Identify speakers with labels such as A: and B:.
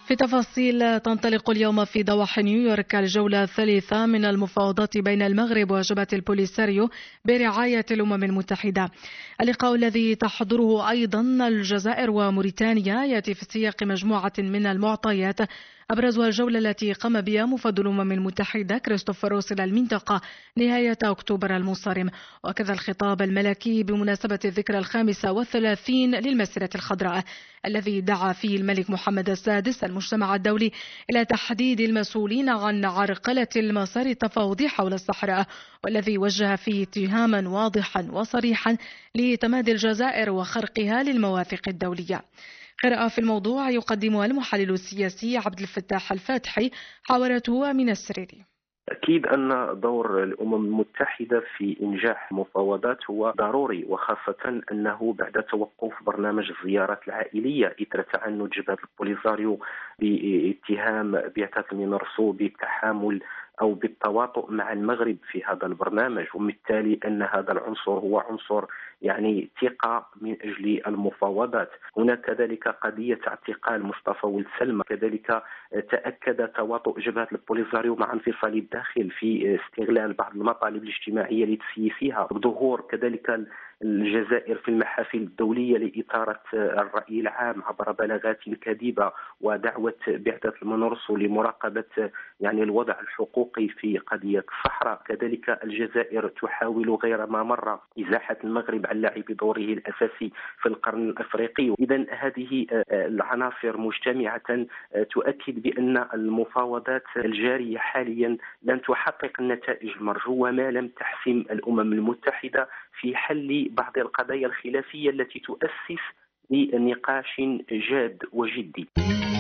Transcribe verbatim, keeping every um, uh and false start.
A: في تفاصيل، تنطلق اليوم في ضواحي نيويورك الجولة الثالثة من المفاوضات بين المغرب وجبهة البوليساريو برعاية الأمم المتحدة. اللقاء الذي تحضره أيضا الجزائر وموريتانيا يأتي في سياق مجموعة من المعطيات أبرزها الجولة التي قام بها مفوض الأمم المتحدة كريستوفر روس إلى المنطقة نهاية أكتوبر المنصرم، وكذا الخطاب الملكي بمناسبة الذكرى الخامسة والثلاثين للمسيرة الخضراء الذي دعا فيه الملك محمد السادس المجتمع الدولي إلى تحديد المسؤولين عن عرقلة المسار التفاوضي حول الصحراء، والذي وجه فيه اتهاما واضحا وصريحا لتمادي الجزائر وخرقها للمواثيق الدولية. قراءة في الموضوع يقدمها المحلل السياسي عبد الفتاح الفاتحي، حاورته من السريري.
B: أكيد أن دور الأمم المتحدة في إنجاح مفاوضات هو ضروري، وخاصة أنه بعد توقف برنامج الزيارات العائلية إثر تعنت جبهة البوليساريو باتهام بعثة المينورسو بالتحامل أو بالتواطؤ مع المغرب في هذا البرنامج، وبالتالي أن هذا العنصر هو عنصر يعني ثقة من أجل المفاوضات. هناك كذلك قضية اعتقال مصطفى ولد سلمى، كذلك تأكد تواطؤ جبهة البوليساريو مع انفصال الداخل في استغلال بعض المطالب الاجتماعية لتسييسها، ظهور كذلك الجزائر في المحافل الدولية لإثارة الرأي العام عبر بلاغات كاذبة ودعوة بعثة المنورسو لمراقبة يعني الوضع الحقوقي في قضية الصحراء. كذلك الجزائر تحاول غير ما مرة إزاحة المغرب عن لعب دوره الأساسي في القرن الأفريقي. إذن هذه العناصر مجتمعة تؤكد بأن المفاوضات الجارية حاليا لن تحقق النتائج المرجوة ما لم تحسم الأمم المتحدة في حل بعض القضايا الخلافية التي تؤسس لنقاش جاد وجدي.